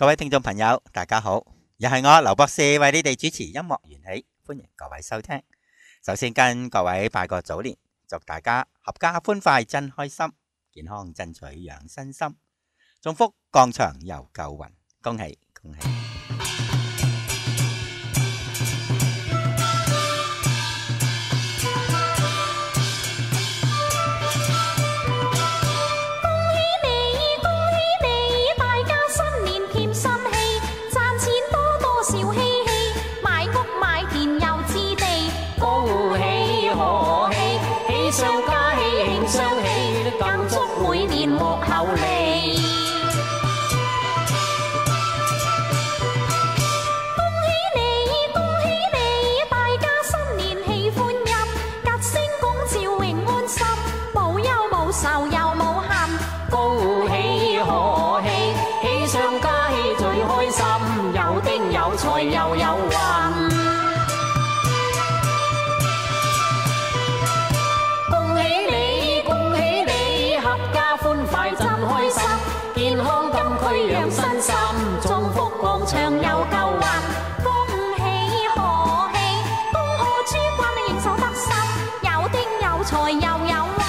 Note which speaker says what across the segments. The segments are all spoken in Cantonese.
Speaker 1: 各位聽眾朋友，大家好，又係我劉博士為你哋主持音樂緣起，歡迎各位收聽。首先跟各位拜個早年，祝大家合家歡快真開心，健康爭取養身心，中福降祥又夠運，恭喜恭喜！
Speaker 2: 又有運，恭喜你，恭喜你，合家歡快真開心，健康金區養身心，中福廣場又夠運，恭喜賀喜，恭賀諸君應手得心，有丁有財又有運。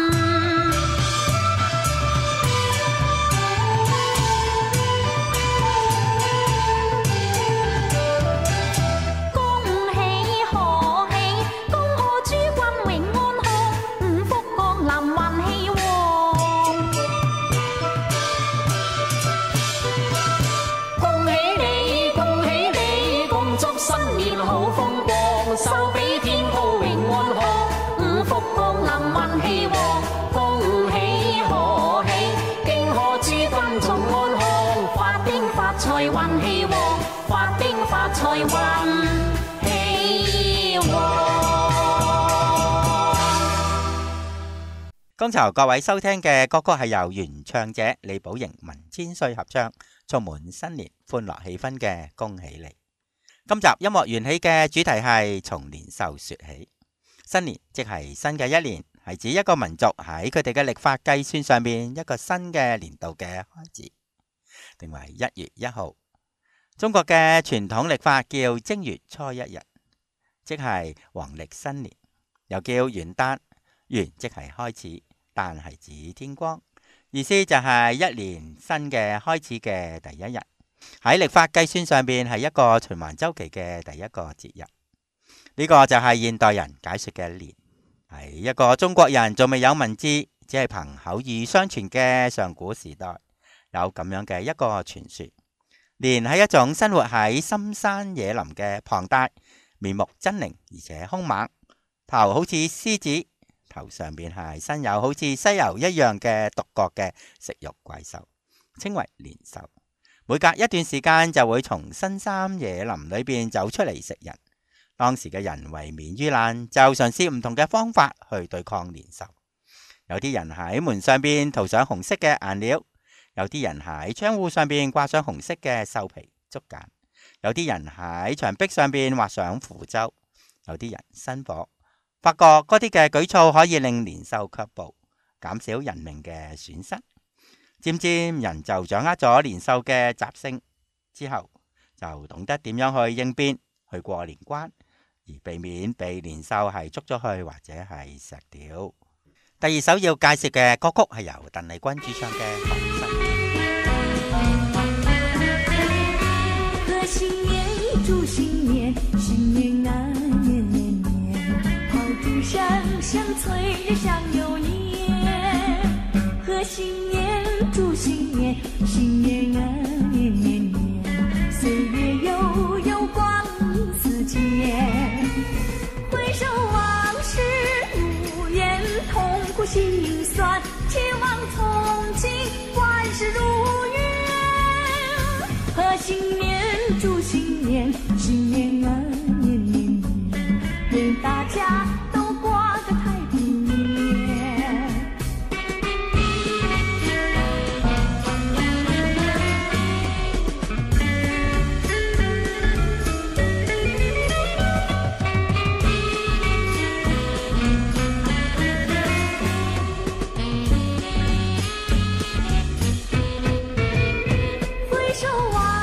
Speaker 2: 壽比天高永安康，五福降臨運氣旺，恭喜賀喜，敬賀諸君重安康，發丁發財運氣旺，發丁發財運氣旺。
Speaker 1: 剛才各位收聽嘅歌曲係由原唱者李寶瑩、文千歲合唱，充滿新年歡樂氣氛嘅恭喜你。今集音樂緣起嘅主題係從年獸說起。新年即係新嘅一年，係指一個民族喺佢哋嘅曆法計算上面一個新嘅年度嘅開始，定為1月1號。中國嘅傳統曆法叫正月初一日，即係黃曆新年，又叫元旦。元即係開始，旦係指天光，意思就係一年新嘅開始嘅第一日。喺曆法計算上邊係一個循環周期嘅第一個節日，呢個就係現代人解說嘅年。係一個中國人仲未有文字，只係憑口耳相傳嘅上古時代，有咁樣嘅一個傳說。年係一種生活喺深山野林嘅龐大，面目猙獰而且兇猛，頭好似獅子，頭上邊係身有好似犀牛一樣嘅獨角嘅食肉怪獸，稱為年獸。每隔一段時間就會從深山野林裏邊走出嚟食人。當時嘅人為免於難，就嘗試唔同嘅方法去對抗年獸。有啲人喺門上邊塗上紅色嘅顏料，有啲人喺窗戶上邊掛上紅色嘅獸皮竹簡，有啲人喺牆壁上邊畫上符咒，有啲人生火，發覺嗰啲嘅舉措可以令年獸卻步，減少人命嘅損失。漸漸人就掌握咗年獸嘅習性，之後就懂得點樣去應變，去過年關，而避免被年獸係捉咗去或者係食掉。第二首要介紹嘅歌曲係由鄧麗君主唱嘅《放心》。
Speaker 3: 賀新年，祝新年，新年啊年年年，炮竹聲聲催人想有年。賀新年，祝新年，新年啊年年年，歲月悠悠光陰似箭。回首往事無言，痛苦心酸，期望從今萬事如願。賀新年，祝新年，新年啊年年年，願大家都過個太平年。回首往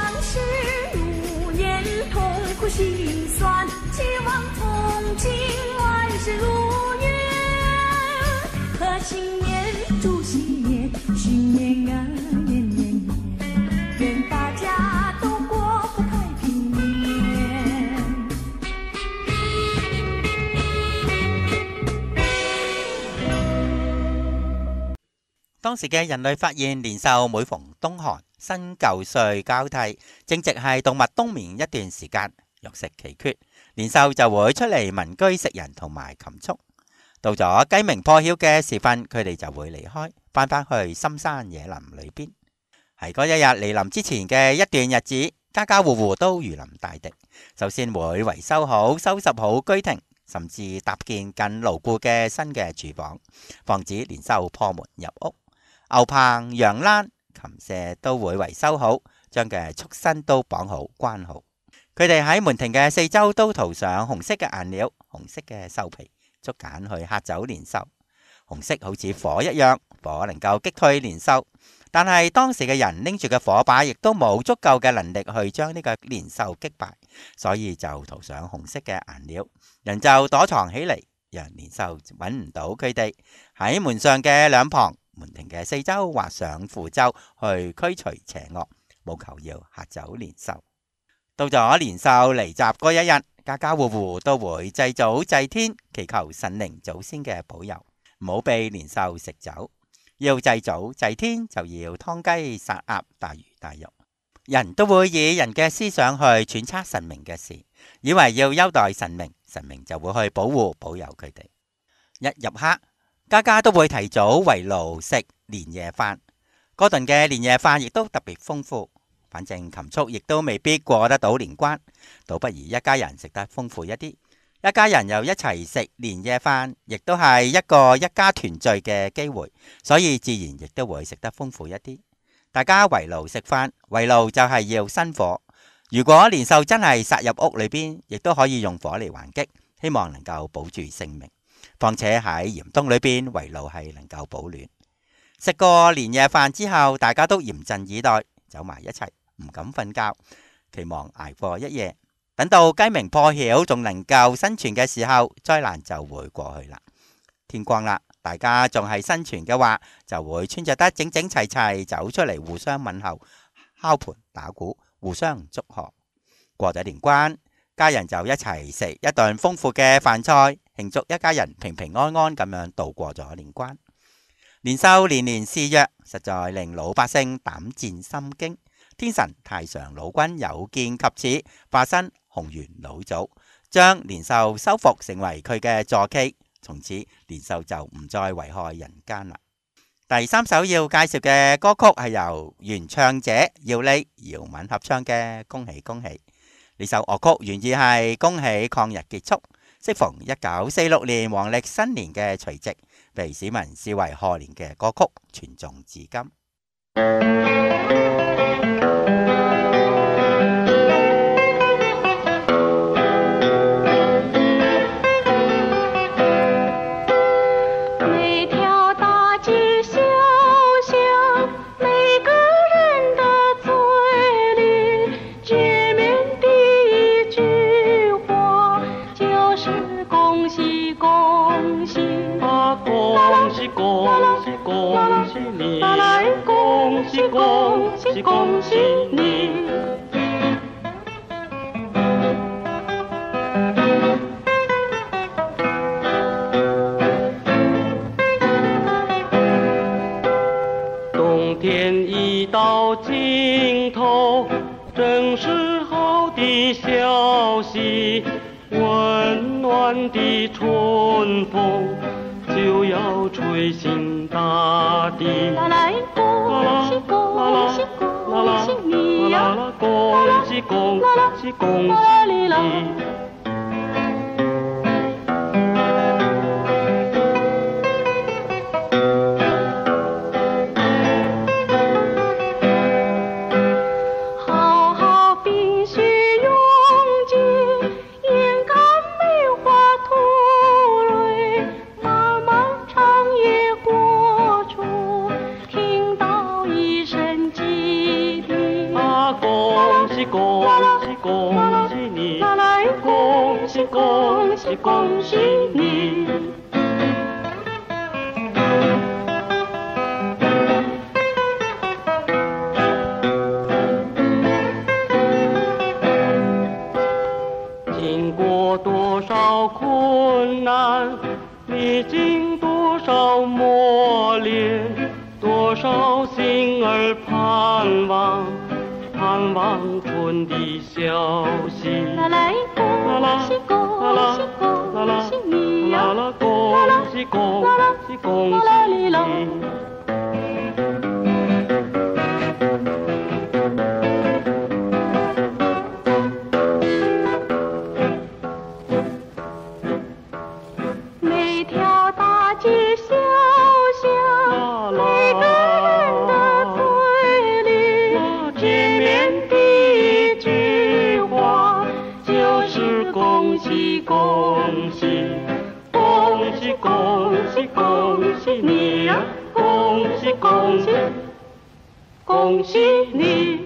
Speaker 1: 當時嘅人類發現年獸每逢冬寒，新舊歲交替，正值係動物冬眠一段時間，肉食奇缺，年獸就會出嚟民居食人同埋禽畜。到咗雞鳴破曉嘅時分，佢哋就會離開，翻返去深山野林裏邊。喺嗰一日嚟臨之前嘅一段日子，家家戶戶都如臨大敵，首先會維修好、收拾好居廷，甚至搭建更牢固嘅新嘅住房，防止年獸破門入屋。牛棚、羊欄、禽舍都會維修好，將嘅畜身都綁好、關好。佢哋喺門庭嘅四周都塗上紅色嘅顏料、紅色嘅獸皮、竹簡去嚇走年獸。紅色好似火一樣，火能夠擊退年獸。但係當時嘅人拎住嘅火把，亦都冇足夠嘅能力去將呢個年獸擊敗，所以就塗上紅色嘅顏料，人就躲藏起嚟，讓年獸揾唔到佢哋。喺門上嘅兩旁、門庭嘅四周畫上符咒，去驅除邪惡，務求要嚇走年獸。到咗年獸嚟襲嗰一日，家家戶戶都會祭祖祭天，祈求神靈祖先嘅保佑，唔好被年獸食走。要祭祖祭天，就要劏雞殺鴨，大魚大肉。人都會以人嘅思想去揣測神明嘅事，以為要優待神明，神明就會去保護保佑佢哋。一入黑，家家都會提早圍爐食年夜飯，嗰頓嘅年夜飯亦都特別豐富。反正禽畜亦都未必過得到年關，倒不如一家人食得豐富一啲。一家人又一齊食年夜飯，亦都係一個一家團聚嘅機會，所以自然亦都會食得豐富一啲。大家圍爐食飯，圍爐就係要生火。如果年獸真係殺入屋裏邊，亦都可以用火嚟還擊，希望能夠保住性命。況且喺嚴冬裏邊，圍爐係能夠保暖。食過年夜飯之後，大家都嚴陣以待，走埋一齊，唔敢瞓覺，期望捱過一夜。等到雞鳴破曉仲能夠生存嘅時候，災難就會過去啦。天光啦，大家仲係生存嘅話，就會穿着得整整齊齊走出嚟互相問候，敲盤打鼓，互相祝賀。過咗年關，家人就一齊食一頓豐富嘅飯菜，慶祝一家人平平安安咁樣度過咗年關。年獸年年肆虐，實在令老百姓膽戰心驚。天神太上老君有見及此，化身紅元老祖，將年獸收服成為佢嘅坐騎，從此年獸就唔再危害人間啦。第三首要介紹嘅歌曲係由原唱者姚莉、姚敏合唱嘅《恭喜恭喜》。呢首樂曲原意係恭喜抗日結束，適逢1946年黃曆新年嘅除夕，被市民視為賀年嘅歌曲，傳頌至今。
Speaker 4: 恭喜你！冬天已到尽头，正是好的消息，温暖的春风就要吹醒大地。恭喜恭喜恭喜你呀！恭喜恭喜恭喜你！好好冰雪融解，眼看梅花吐蕊，漫漫长夜过处，听到一声鸡啼。恭喜恭喜恭喜你！恭喜恭喜恭喜你！经过多少困难，历经多少磨练，多
Speaker 5: 多少心儿盼望，盼望春的消息。
Speaker 4: 啦啦恭喜恭喜恭喜你呀！
Speaker 5: 啦啦恭喜恭喜恭
Speaker 4: 啦啦哩
Speaker 5: 喜
Speaker 4: 啦
Speaker 5: 你。
Speaker 4: 每条大街小巷，每个人的嘴里见面第一句话就是恭喜恭喜，
Speaker 5: 恭喜恭喜恭喜你呀！恭喜恭喜恭喜你！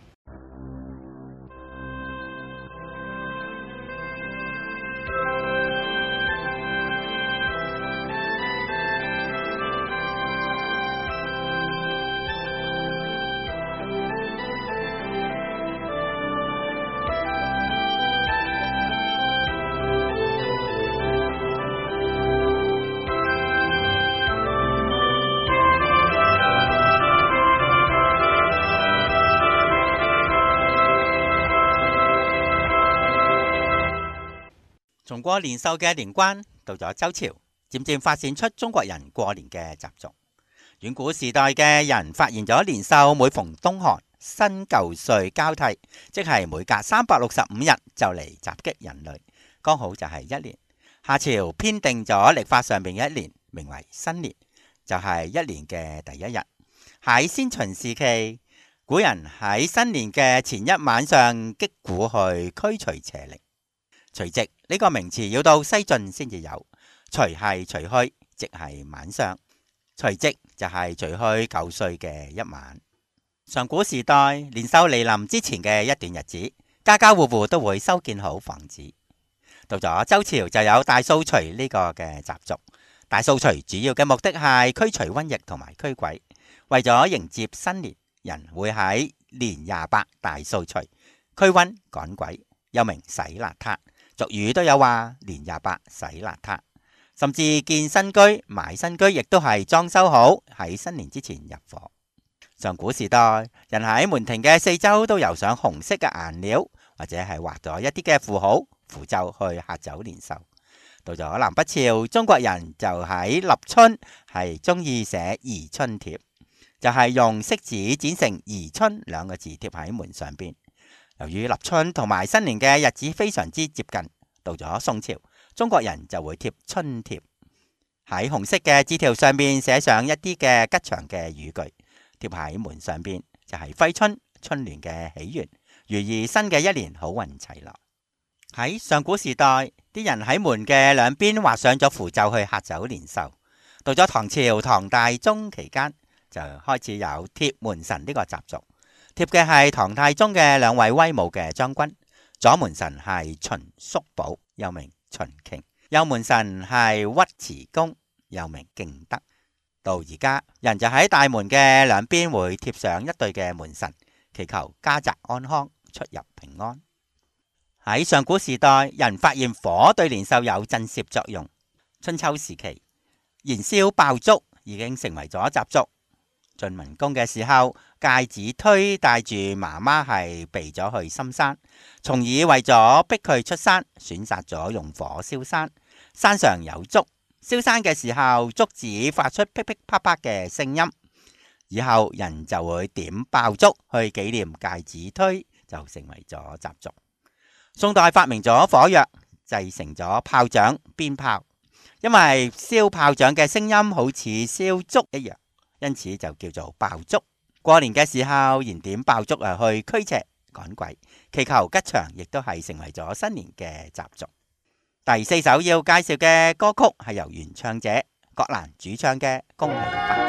Speaker 1: 從過年獸嘅年關到咗周朝，漸漸發展出中國人過年嘅習俗。遠古時代嘅人發現咗年獸每逢冬寒，新舊歲交替，即係每隔365日就嚟襲擊人類，剛好就係一年。夏朝編定咗曆法上面嘅一年，名為新年，就係一年嘅第一日。喺先秦時期，古人喺新年嘅前一晚上擊鼓去驅除邪靈。除夕呢個名詞要到西晉先至有，除係除去，夕係晚上，除夕就係除去舊歲嘅一晚。上古時代年獸嚟臨之前嘅一段日子，家家戶戶都會修建好房子。到咗周朝就有大掃除呢個嘅習俗。大掃除主要嘅目的係驅除瘟疫同埋驅鬼。為咗迎接新年，人會喺年28大掃除，驅瘟趕鬼，又名洗邋遢。俗語都有話年28洗邋遢，甚至建新居、買新居亦都係裝修好喺新年之前入伙。上古時代，人喺門庭嘅四周都油上紅色嘅顏料，或者係畫咗一啲嘅符號、符咒去嚇走年獸。到咗南北朝，中國人就喺立春係中意寫宜春貼，就係用色紙剪成宜春兩個字貼喺門上邊。由於立春同埋新年嘅日子非常之接近，到咗宋朝，中國人就會貼春貼，喺紅色嘅紙條上面寫上一啲嘅吉祥嘅語句，貼喺門上邊，就係揮春、春聯嘅起源，寓意新嘅一年好運齊來。喺上古時代，啲人喺門嘅兩邊畫上咗符咒去嚇走年獸。到咗唐朝唐大宗期間，就開始有貼門神呢個習俗。貼嘅係唐太宗嘅兩位威武嘅將軍，左門神係秦叔寶，又名秦瓊；右門神係尉遲恭，又名敬德。到而家，人就喺大門嘅兩邊會貼上一對嘅門神，祈求家宅安康、出入平安。喺上古時代，人發現火對年獸有震懾作用。春秋時期，燃燒爆竹已經成為咗習俗。晉文公嘅時候，介子推帶住媽媽係避咗去深山，從而為咗逼佢出山，選擇咗用火燒山。山上有竹，燒山嘅時候，竹子發出噼噼啪啪嘅聲音，以後人就會點爆竹去紀念介子推，就成為咗習俗。宋代發明咗火藥，製成咗炮仗、鞭炮，因為燒炮仗嘅聲音好似燒竹一樣，因此就叫做爆竹。過年嘅時候燃點爆竹去驅邪趕鬼，祈求吉祥，亦都係成為咗新年嘅習俗。第四首要介紹嘅歌曲係由原唱者葛蘭主唱嘅《恭喜發財》。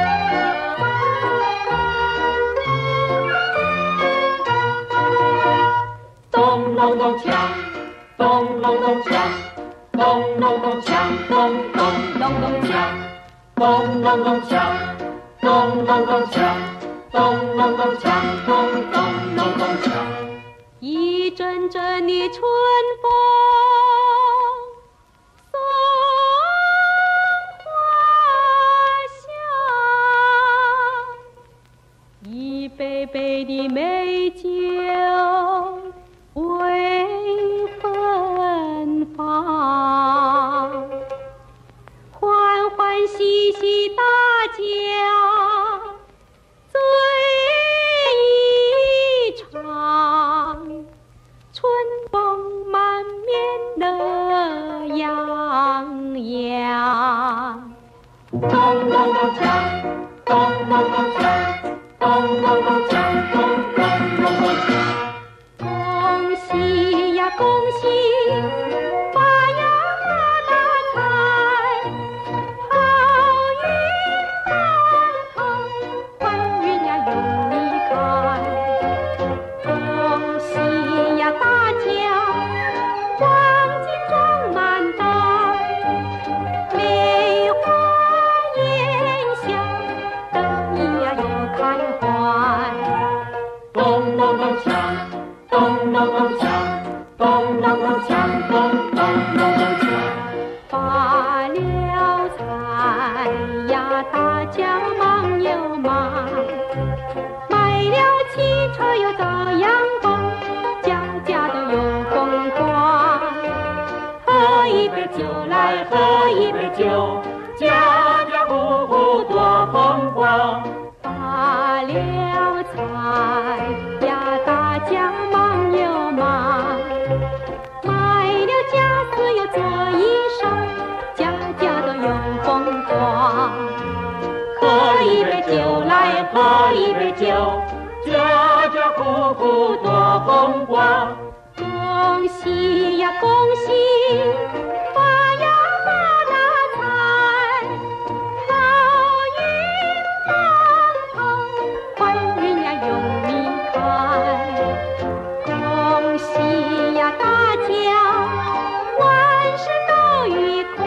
Speaker 2: 咚隆咚锵，咚隆咚锵，咚隆咚锵，咚咚隆咚锵，咚隆咚锵，咚隆咚锵，咚隆咚锵，咚咚隆咚锵。
Speaker 4: 一阵阵的春风送花香， 的美酒为芬芳，欢欢喜喜大家醉一场，春风满面乐洋洋。
Speaker 5: 咚咚咚锵，咚咚咚锵，咚咚咚锵，咚咚咚咚锵。
Speaker 4: 恭喜呀恭喜，发呀发大财，好运当头，坏运呀永离开。恭喜呀大家，黄金装满袋，梅花烟香，得意呀又开怀。
Speaker 5: 咚咚咚锵，咚咚咚锵，咚咚咚锵，咚咚咚锵。
Speaker 4: 发了财呀，大家忙又忙，买了汽车又照样蹦，家家都有风光。喝一杯酒来，喝一杯酒，
Speaker 5: 家家户户多风光。
Speaker 4: 发了财呀，大家忙又忙，买了家私又做衣裳，家家都有风光。
Speaker 5: 喝一杯酒来，喝一杯酒，家家户户多风光。
Speaker 4: 恭喜呀恭喜，发呀发大财，好运当头，坏运呀永离开。恭喜呀大家，万事都愉快，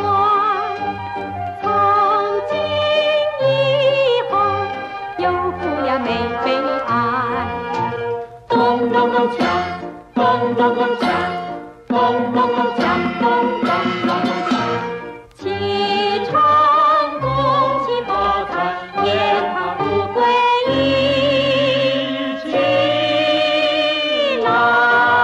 Speaker 4: 从今以后有福呀没悲哀。
Speaker 5: 咚咚咚锵，咚咚咚锵，咚咚咚锵，咚咚咚锵。
Speaker 4: 启程恭喜发财，年华富贵一起來。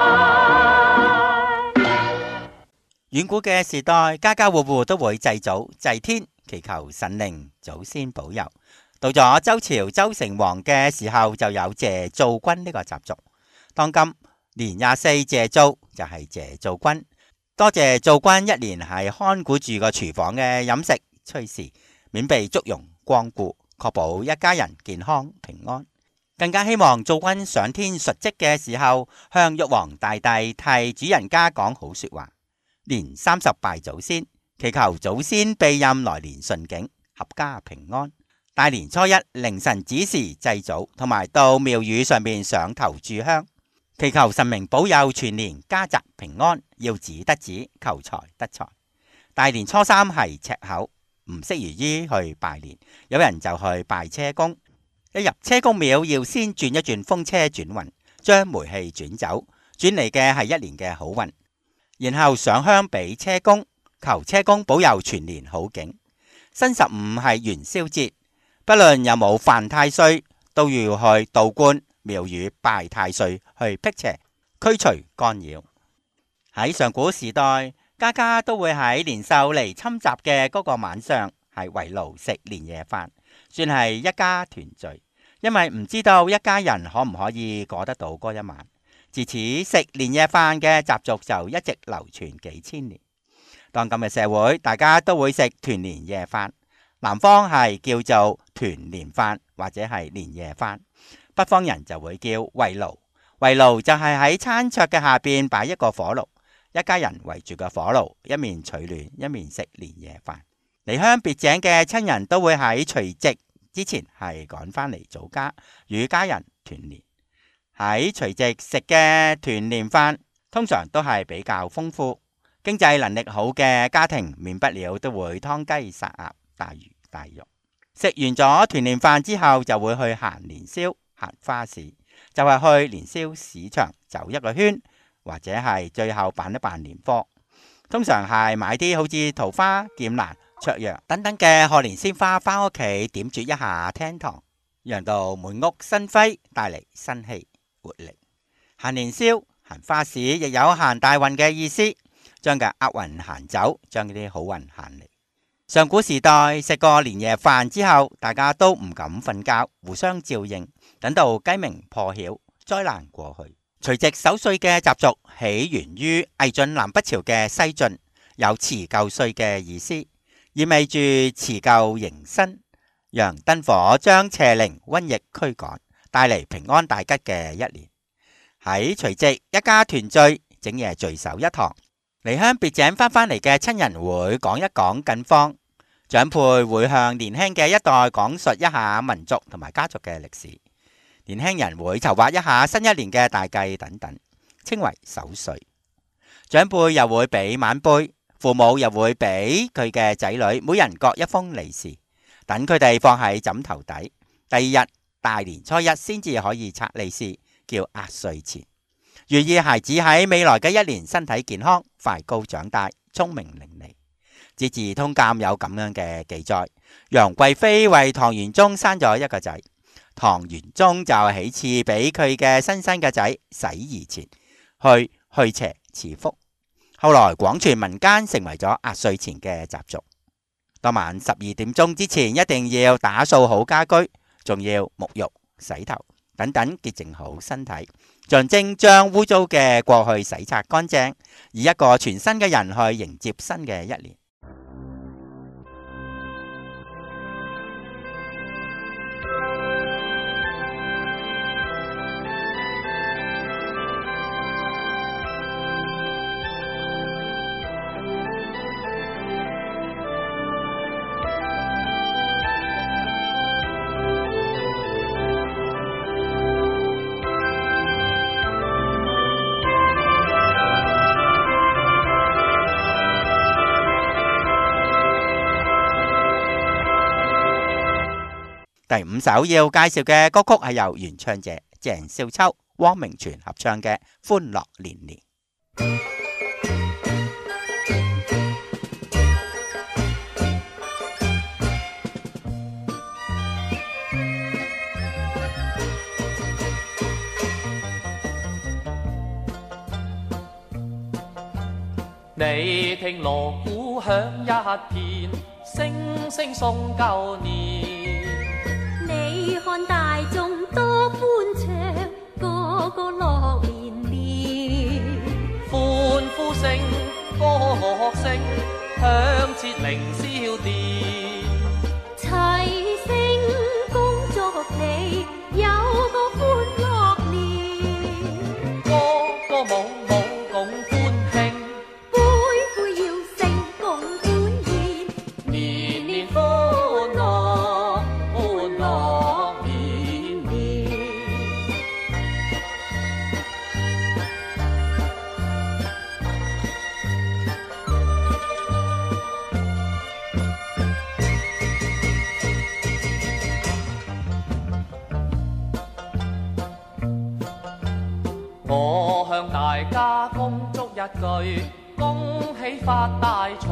Speaker 1: 遠古嘅時代，家家戶戶都會祭祖祭天，祈求神靈祖先保佑。到咗周朝周成王嘅時候，就有謝灶君呢個習俗。當今年24謝灶就係謝灶君，多謝灶君一年係看顧住個廚房嘅飲食炊事，免被祝融光顧，確保一家人健康平安。更加希望灶君上天述職嘅時候，向玉皇大帝替主人家講好說話。年30拜祖先，祈求祖先庇蔭來年順境，合家平安。大年初一凌晨子時祭祖，同埋到廟宇上面上頭炷香，祈求神明保佑全年家宅平安，要子得子，求財得財。大年初三係赤口，唔適宜於去拜年，有人就去拜車公。一入車公廟要先轉一轉風車轉運，將霉氣轉走，轉嚟嘅係一年嘅好運。然後上香俾車公，求車公保佑全年好景。新15係元宵節，不論有冇犯太歲，都要去道觀廟宇拜太歲，去辟邪驅除干擾。喺上古時代，家家都會喺年獸嚟侵襲嘅嗰個晚上係圍爐食年夜飯，算係一家團聚。因為唔知道一家人可唔可以過得到嗰一晚，自此食年夜飯嘅習俗就一直流傳幾千年。當今嘅社會，大家都會食團年夜飯，南方係叫做團年飯或者係年夜飯，北方人就會叫圍爐。圍爐就係喺餐桌嘅下邊擺一個火爐，一家人圍住個火爐，一面取暖，一面食年夜飯。離鄉別井嘅親人都會喺除夕之前係趕返嚟祖家，與家人團年。喺除夕食嘅團年飯，通常都係比較豐富。經濟能力好嘅家庭，免不了都會劏雞殺鴨、大魚大肉。食完咗團年飯之後，就會去行年宵、行花市，就係去年宵市場走一個圈，或者係最後辦一辦年貨。通常係買啲好似桃花、劍蘭、卓陽等等嘅賀年鮮花，返屋企點綴一下廳堂， 讓到滿屋新輝，帶嚟新氣活力。行年宵、行花市，亦有行大運嘅意思，將嘅厄運行走，將啲好運行嚟。上古時代食過年夜飯之後，大家都唔敢瞓覺，互相照應，等到雞鳴破曉，災難過去。除夕守歲嘅習俗起源於魏晉南北朝嘅西晉，有辭舊歲嘅意思，意味住辭舊迎新，讓燈火將邪靈瘟疫驅趕，帶嚟平安大吉嘅一年。喺除夕，一家團聚，整夜聚首一堂，離鄉別井返嚟嘅親人會講一講近況，長輩會向年輕嘅一代講述一下民族同埋家族嘅歷史。年輕人會籌劃一下新一年嘅大計等等，稱為守歲。長輩又會俾晚輩，父母又會俾佢嘅仔女，每人各一封利是，等佢哋放喺枕頭底。第二日大年初一先至可以拆利是，叫壓歲錢，寓意孩子喺未來嘅一年身體健康，快高長大，聰明伶俐。《資治通鑑》有咁樣嘅記載，楊貴妃為唐玄宗生咗一個仔。唐玄宗就起賜俾佢嘅新生嘅仔洗衣錢，去邪賜福。後來廣傳民間，成為咗壓歲錢嘅習俗。當晚12點鐘之前一定要打掃好家居，仲要沐浴、洗頭等等，潔淨好身體，象徵將污糟嘅過去洗刷乾淨，以一個全新嘅人去迎接新嘅一年。第5首要介紹嘅歌曲係由原唱者鄭少秋、汪明荃合唱嘅《歡樂年年》。
Speaker 6: 你聽鑼鼓響一片，聲聲送舊年。
Speaker 3: 你看大眾多歡暢，個個樂連連。
Speaker 6: 歡呼聲、歌樂聲，響徹凌霄殿。
Speaker 3: 齊聲恭祝你有個歡樂年。
Speaker 6: 歌歌舞舞共歡慶，
Speaker 3: 杯杯要勝共歡宴。
Speaker 6: 年年歡樂，歡樂年年。我向大家恭祝一句，恭喜發大財。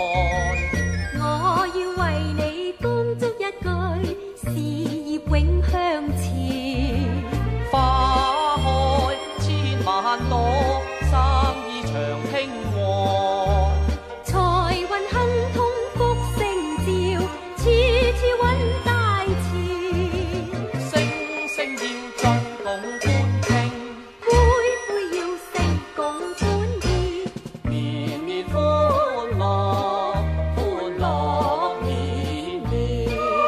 Speaker 3: 我要為你恭祝一句，事業永向前。
Speaker 6: 花開千萬朵，生意長興旺。
Speaker 3: 財運亨通福星照，處處揾大錢。
Speaker 6: 聲聲要進共歡慶，
Speaker 3: 杯杯要勝共歡宴。
Speaker 6: 年年歡樂，歡樂年年。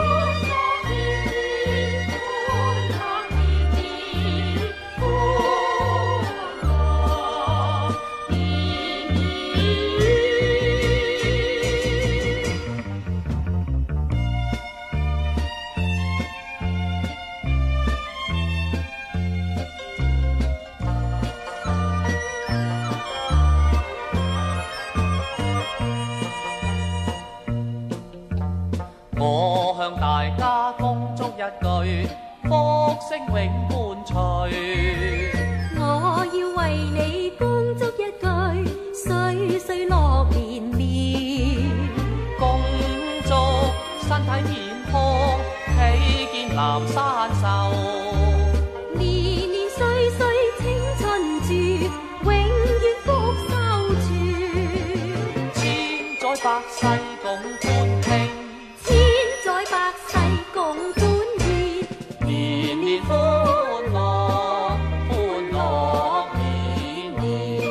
Speaker 6: 我向大家恭祝一句，福星永伴隨。
Speaker 3: 我要為你恭祝一句，歲歲樂連連。
Speaker 6: 恭祝身體健康，喜見流山秀。
Speaker 3: 年年歲歲青春住，永遠福壽住。
Speaker 6: 千載百世共歡慶，
Speaker 3: 千載百世共歡宴，
Speaker 6: 年年歡樂，歡樂年年。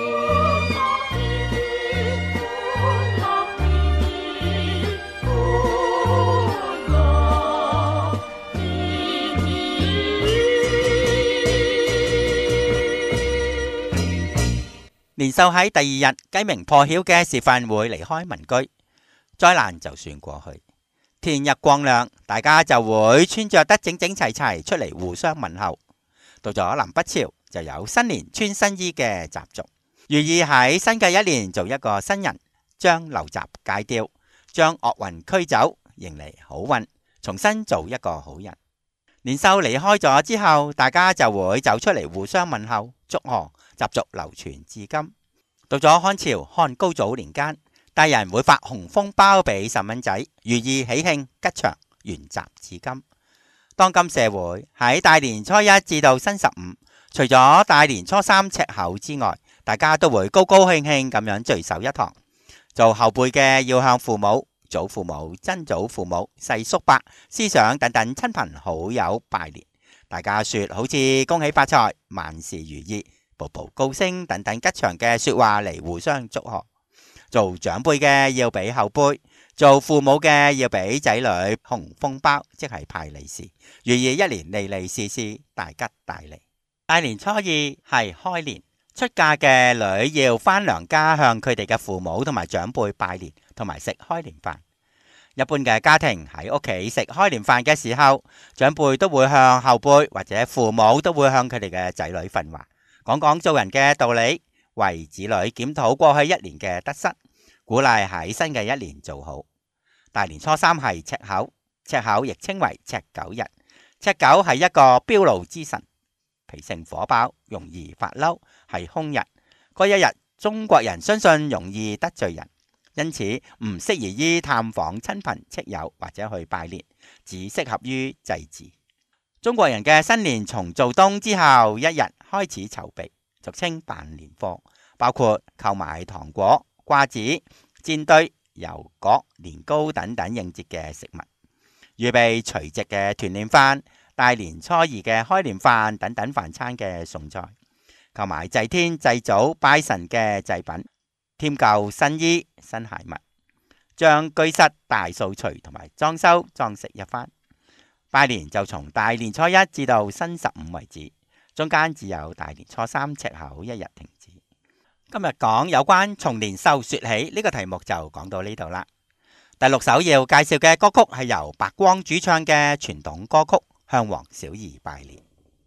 Speaker 1: 年獸喺第二日雞鳴破曉嘅時分會離開民居，災難就算過去。天日光亮，大家就會穿着得整整齊齊出嚟互相問候。到咗南北朝就有新年穿新衣嘅習俗，寓意喺新嘅一年做一個新人，將陋習戒掉，將惡運驅走，迎嚟好運，重新做一個好人。年獸離開咗之後，大家就會走出嚟互相問候祝賀，習俗流傳至今。到咗漢朝漢高祖年間，大人會發紅封包俾細蚊仔，寓意喜慶吉祥，沿襲至今。當今社會喺大年初一至到新15，除咗大年初3赤口之外，大家都會高高興興咁樣聚首一堂。做後輩嘅要向父母、祖父母、曾祖父母、細叔伯、師長等等親朋好友拜年。大家說好似恭喜發財、萬事如意、步步高升等等吉祥嘅說話嚟互相祝賀。做長輩嘅要俾後輩，做父母嘅要俾仔女紅封包，即係派利是，寓意一年利利是是，大吉大利。大年初二係開年，出嫁嘅女要返娘家向佢哋嘅父母同埋長輩拜年，同埋食開年飯。一般嘅家庭喺屋企食開年飯嘅時候，長輩都會向後輩或者父母都會向佢哋嘅仔女訓話，講講做人嘅道理，為子女檢討過去一年嘅得失，鼓勵喺新嘅一年做好。大年初3係赤口，赤口亦稱為赤狗日。赤狗係一個表露之神，脾性火爆，容易發嬲，係凶日。嗰一日，中國人相信容易得罪人，因此唔適宜於探訪親朋戚友或者去拜年，只適合於祭祀。中國人嘅新年從做冬之後一日開始籌備，俗稱辦年貨，包括購買糖果、瓜子、煎堆、油角、年糕等等應節嘅食物，預備除夕嘅團年飯、大年初二嘅開年飯等等飯餐嘅餸菜，購買祭天祭祖拜神嘅祭品，添購新衣新鞋襪，將居室大掃除同埋裝修裝飾一番。拜年就從大年初1至到新15為止，中間只有大年初3赤口一日停止。今日講有關從年獸說起呢個題目就講到呢度啦。第6首要介紹嘅歌曲係由白光主唱嘅傳統歌曲《向黃小兒拜年》。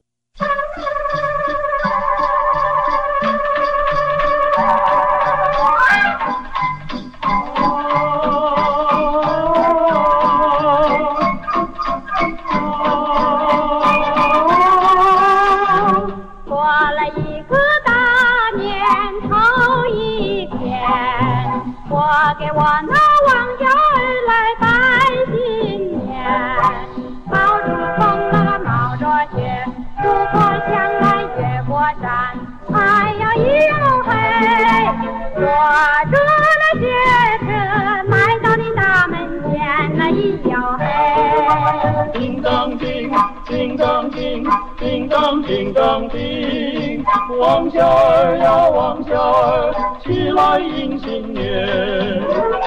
Speaker 4: 过了一个大年头一天，我给我那王小儿来拜新年，冒着风啊冒着雪，渡过江来越过山，哎呀咿哟嘿，坐着那雪车来到你大门前，那咿哟嘿，
Speaker 5: 叮当叮，叮当叮，叮当叮当叮，王小儿呀王小儿，起来迎新年。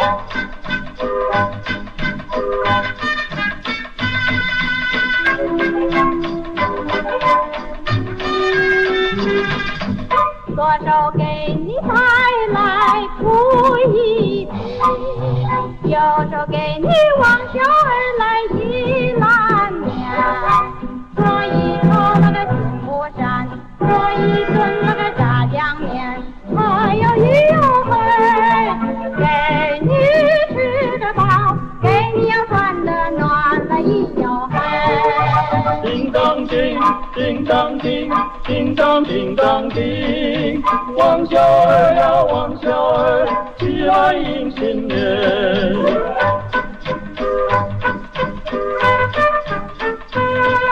Speaker 4: 左手给你带来福一喜，右手给你王小儿来一烂面，做一头那个金布衫，做一顿那个炸酱面，还有一哟嘿，给你吃得饱，给你要穿得暖了一哟嘿。
Speaker 5: 叮当叮，叮当叮，叮当叮当叮，王小儿呀王小儿，起来迎新年。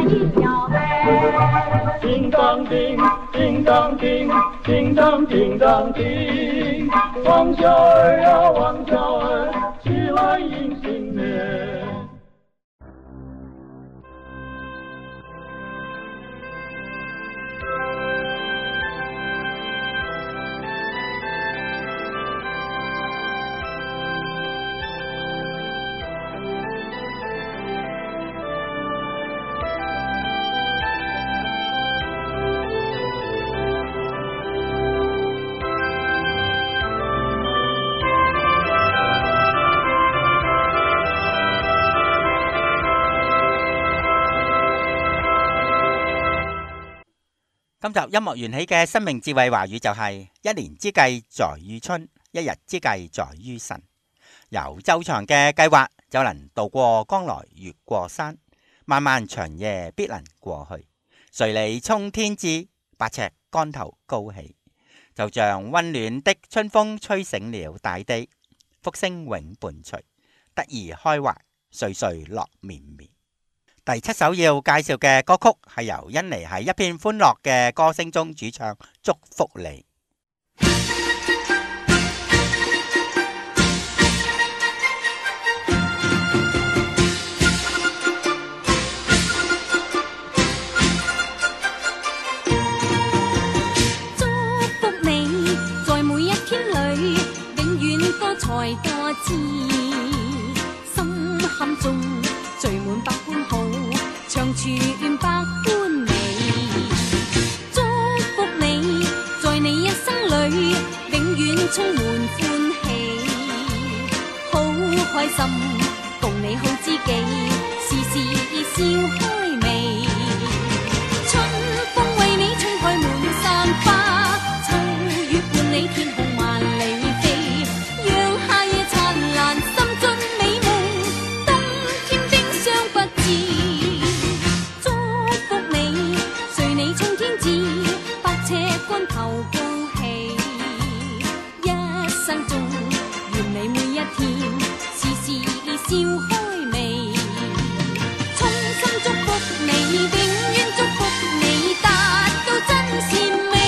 Speaker 2: 一条哎。
Speaker 5: 叮当叮，叮当叮，叮当叮当叮，王小儿呀，王小儿，起来迎新年。
Speaker 1: 今集音樂緣起嘅生命智慧話語就係：一年之計在於春，一日之計在於晨。有周詳嘅計劃，就能渡過江來越過山，漫漫長夜必能過去。隨你衝天志，百尺竿頭高起。就像溫暖的春風吹醒了大地，福星永伴隨，得意開懷，歲歲樂綿綿。第7首要介紹嘅歌曲係由甄妮喺一片歡樂嘅歌聲中主唱《祝福你》。
Speaker 3: 祝福你，在每一天裏，永遠多才多姿，心坎中聚滿百般好，長存百般美。祝福你，在你一生裏，永遠充滿歡喜，好開心，共你好知己，時時笑開眉。春風為你吹開滿山花，秋月伴你天空萬里飛，讓夏夜燦爛，心盡美夢，冬天冰霜不至。祝福你，隨你衝天志，百尺竿頭高起，一生中願你每一天時時笑開眉。衷心祝福你，永遠祝福你，達到真善美。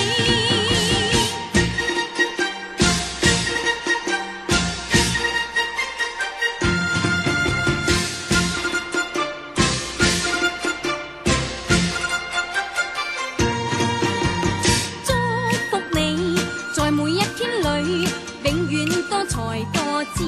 Speaker 3: 祝福你，在每一天裏，永遠多才多姿，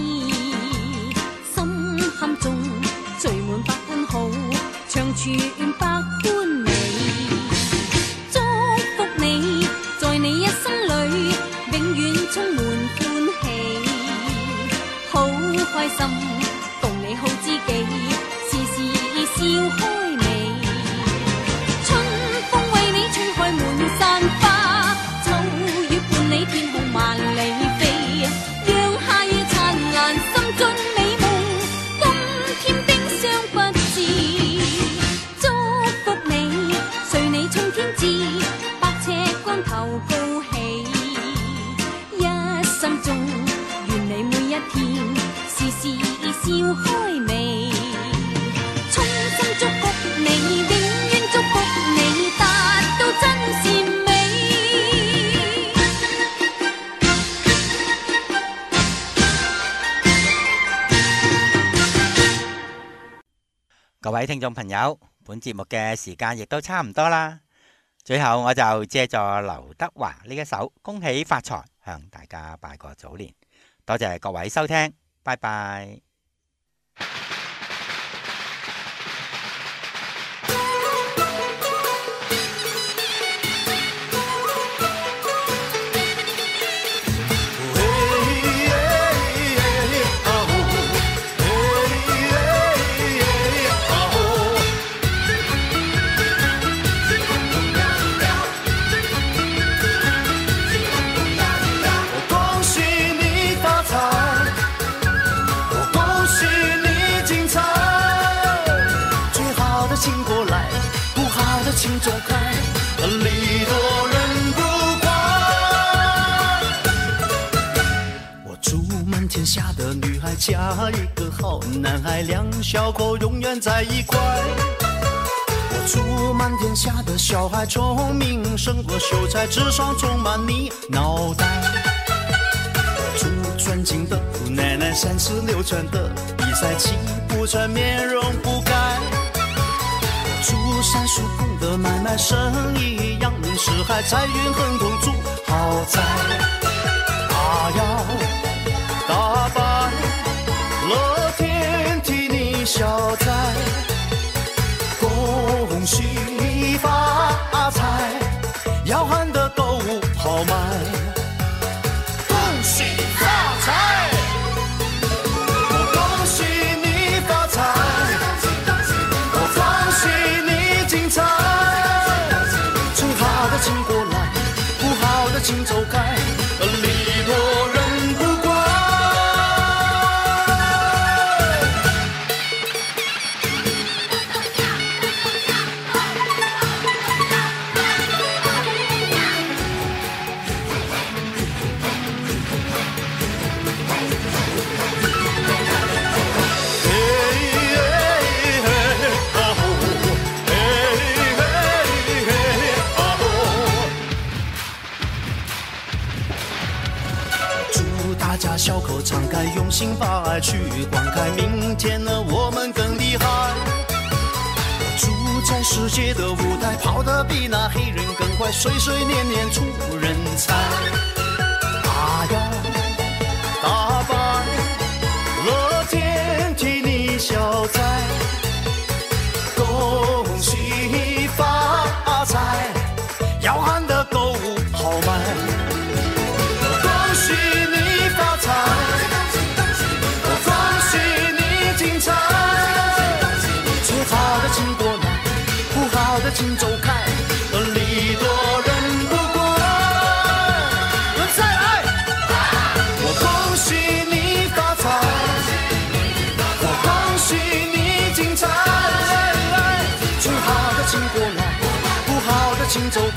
Speaker 3: 心坎中聚滿百般好，長存百般美。祝福你，在你一生裏，永遠充滿歡喜，好開心，共你好知己，時時笑開眉。春風為你吹開滿山花，秋月伴你天空萬里飛，讓夏夜燦爛，心盡美夢，冬天冰霜不至。祝福你，隨你衝天志，百尺竿頭高起，一生中願你每一天時時笑開眉。衷心祝福你，永遠祝福你，達到真善美。
Speaker 1: 各位聽眾朋友，本節目嘅時間亦都差唔多啦。最後我就借助劉德華呢一首《恭喜發財》向大家拜個早年。多謝各位收聽，拜拜。
Speaker 7: 恭喜你发财，我恭喜你精彩。最好的请过来，不好的请走开，礼多人不怪。我祝满天下的女孩嫁一个好男孩，两小口永远在一块。我祝满天下的小孩聪明胜过秀才，智商充满你脑袋。祝尊敬的奶奶36转的比赛气不喘，面容不改。祝三叔公的买卖生意扬名四海，财运亨通祝豪宅。大摇大摆，乐天替你消灾。恭喜发财，要喊的购物好买。恭喜发财，我恭喜你发财，我恭喜你精彩。正好的请过来，不好的请走开，礼多人不怪。大家小口常开，用心把爱去灌溉，明天呢我们更厉害。住在世界的舞台，跑得比那黑人更快，岁岁年年出人才。大摇大摆，乐天替你消灾。恭喜发财，要喊的购物好买。恭喜你发财，我恭喜你精彩。最好的请过来，不好的请走开，礼多人不怪。再来，我恭喜你发财，我恭喜你精彩。最好的请过来，不好的请走